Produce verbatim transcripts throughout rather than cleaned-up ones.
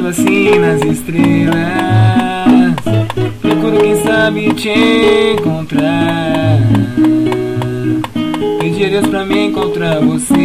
procurando assim nas estrelas, procuro quem sabe te encontrar. Pedi a Deus pra me encontrar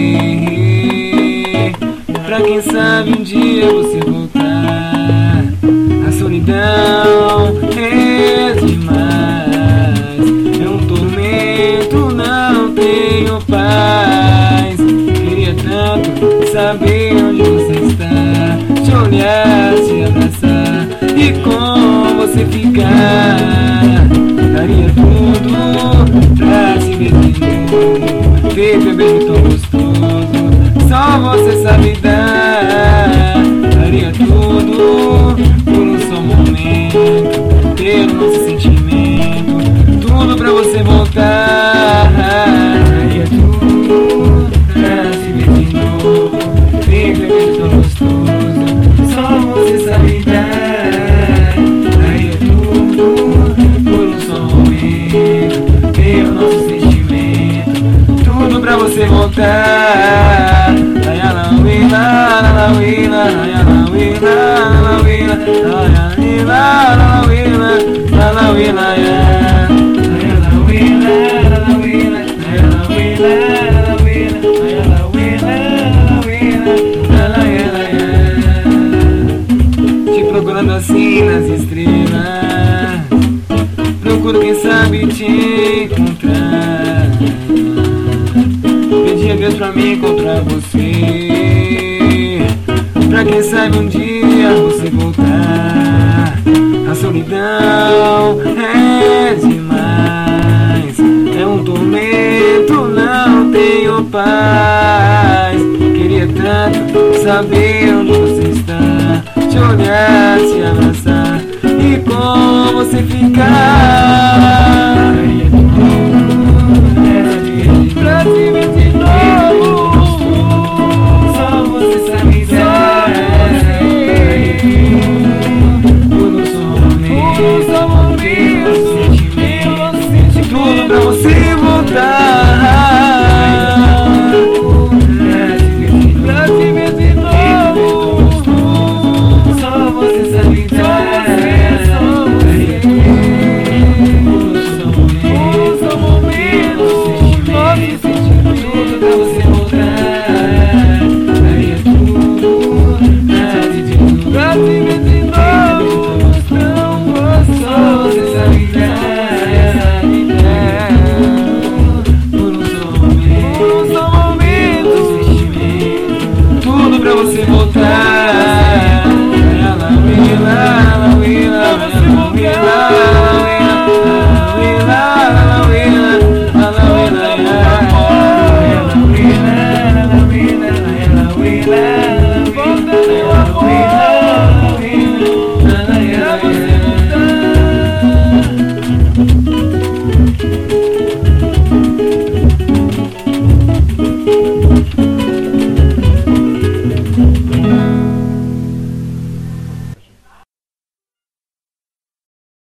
você, pra quem sabe um dia você voltar. A solidão é demais, é um tormento, não tenho paz. Queria tanto saber onde você está, te olhar, te abraçar e com você ficar. Daria tudo pra te ver de novo, feito um beijo tão gostoso, só você sabe dar. Daria tudo por um só momento, ter o nosso sentimento, tudo pra você voltar. Daria tudo pra te ver de novo, feito um beijo tão gostoso, só você sabe dar. Daria tudo por um só momento, ter o nosso sentimento, tudo pra você voltar. Te procurando assim nas estrelas, procuro quem sabe te encontrar. Pedi a Deus pra me encontrar você, pra quem sabe um dia você voltar. A solidão é demais, é um tormento, não tenho paz. Queria tanto saber onde você está, te olhar, te abraçar e com você ficar.